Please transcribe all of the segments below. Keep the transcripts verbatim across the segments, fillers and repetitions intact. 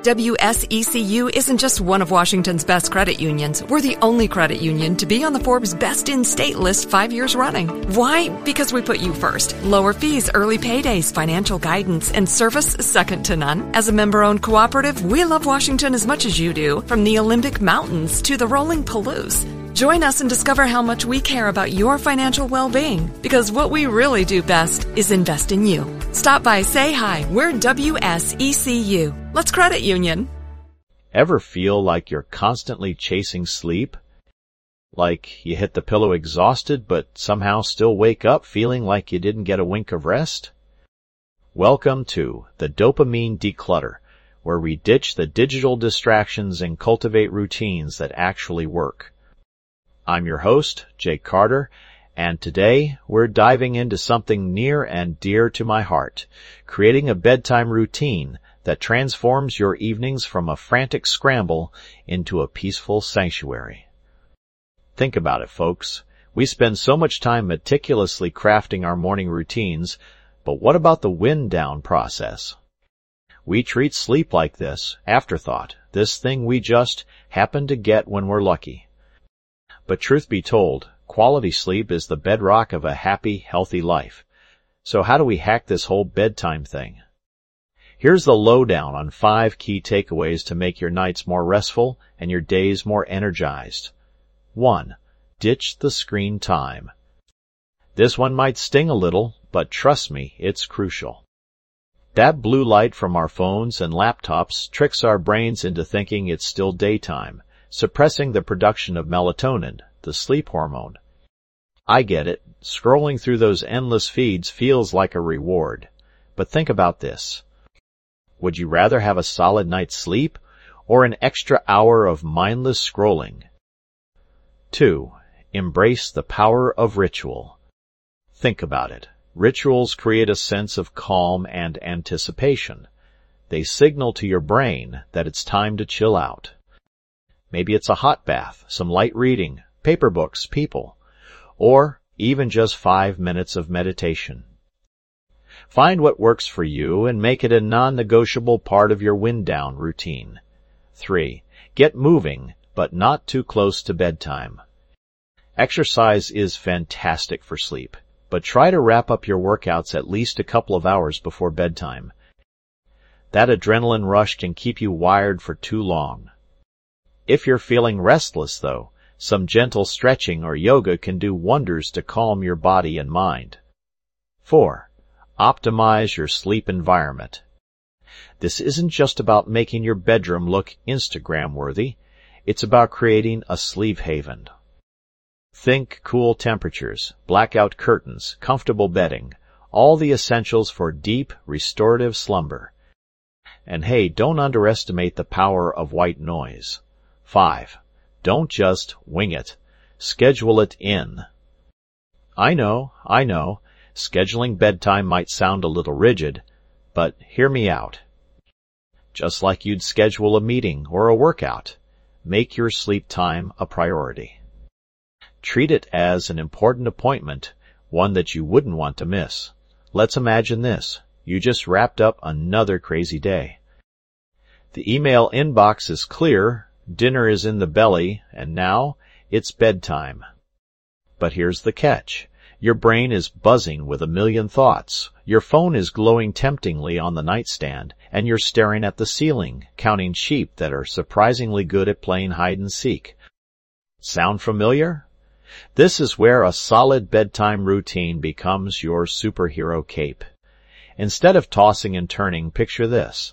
W S E C U isn't just one of Washington's best credit unions. We're the only credit union to be on the Forbes Best in State list five years running. Why? Because we put you first. Lower fees, early paydays, financial guidance, and service second to none. As a member-owned cooperative, we love Washington as much as you do, from the Olympic Mountains to the rolling Palouse. Join us and discover how much we care about your financial well-being, because what we really do best is invest in you. Stop by, say hi. We're W S E C U. Let's credit union. Ever feel like you're constantly chasing sleep? Like you hit the pillow exhausted but somehow still wake up feeling like you didn't get a wink of rest? Welcome to the Dopamine Declutter, where we ditch the digital distractions and cultivate routines that actually work. I'm your host, Jake Carter, and today we're diving into something near and dear to my heart, creating a bedtime routine that transforms your evenings from a frantic scramble into a peaceful sanctuary. Think about it, folks. We spend so much time meticulously crafting our morning routines, but what about the wind down process? We treat sleep like this, afterthought, this thing we just happen to get when we're lucky. But truth be told, quality sleep is the bedrock of a happy, healthy life. So how do we hack this whole bedtime thing? Here's the lowdown on five key takeaways to make your nights more restful and your days more energized. One, ditch the screen time. This one might sting a little, but trust me, it's crucial. That blue light from our phones and laptops tricks our brains into thinking it's still daytime, suppressing the production of melatonin, the sleep hormone. I get it. Scrolling through those endless feeds feels like a reward. But think about this. Would you rather have a solid night's sleep or an extra hour of mindless scrolling? Two, embrace the power of ritual. Think about it. Rituals create a sense of calm and anticipation. They signal to your brain that it's time to chill out. Maybe it's a hot bath, some light reading, paper books, people, or even just five minutes of meditation. Find what works for you and make it a non-negotiable part of your wind-down routine. Three, get moving, but not too close to bedtime. Exercise is fantastic for sleep, but try to wrap up your workouts at least a couple of hours before bedtime. That adrenaline rush can keep you wired for too long. If you're feeling restless, though, some gentle stretching or yoga can do wonders to calm your body and mind. Four, optimize your sleep environment. This isn't just about making your bedroom look Instagram-worthy. It's about creating a sleep haven. Think cool temperatures, blackout curtains, comfortable bedding, all the essentials for deep, restorative slumber. And hey, don't underestimate the power of white noise. Five, don't just wing it. Schedule it in. I know, I know, scheduling bedtime might sound a little rigid, but hear me out. Just like you'd schedule a meeting or a workout, make your sleep time a priority. Treat it as an important appointment, one that you wouldn't want to miss. Let's imagine this. You just wrapped up another crazy day. The email inbox is clear, dinner is in the belly, and now it's bedtime. But here's the catch. Your brain is buzzing with a million thoughts. Your phone is glowing temptingly on the nightstand, and you're staring at the ceiling, counting sheep that are surprisingly good at playing hide-and-seek. Sound familiar? This is where a solid bedtime routine becomes your superhero cape. Instead of tossing and turning, picture this.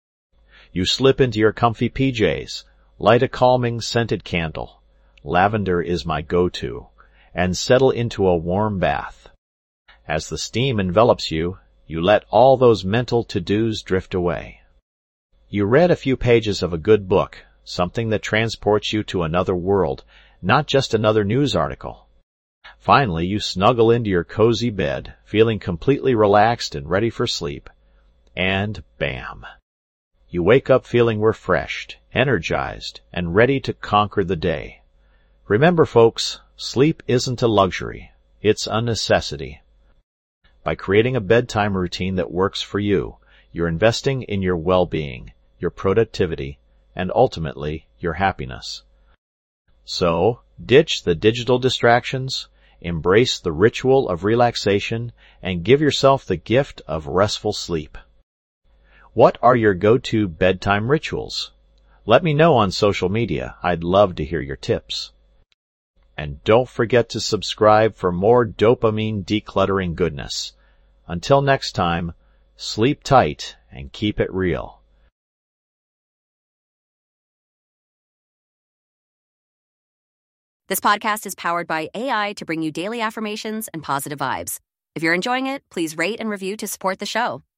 You slip into your comfy P Js, light a calming scented candle, lavender is my go-to, and settle into a warm bath. As the steam envelops you, you let all those mental to-dos drift away. You read a few pages of a good book, something that transports you to another world, not just another news article. Finally, you snuggle into your cozy bed, feeling completely relaxed and ready for sleep. And bam! You wake up feeling refreshed, energized, and ready to conquer the day. Remember, folks, sleep isn't a luxury. It's a necessity. By creating a bedtime routine that works for you, you're investing in your well-being, your productivity, and ultimately your happiness. So, ditch the digital distractions, embrace the ritual of relaxation, and give yourself the gift of restful sleep. What are your go-to bedtime rituals? Let me know on social media. I'd love to hear your tips. And don't forget to subscribe for more dopamine decluttering goodness. Until next time, sleep tight and keep it real. This podcast is powered by A I to bring you daily affirmations and positive vibes. If you're enjoying it, please rate and review to support the show.